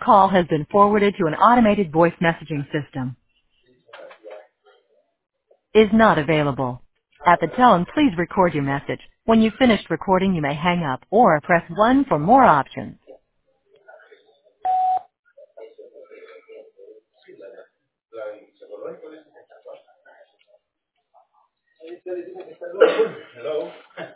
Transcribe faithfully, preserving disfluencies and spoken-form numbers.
call has been forwarded to an automated voice messaging system. Is not available. At the tone, please record your message. When you've finished recording, you may hang up or press one for more options. Hello.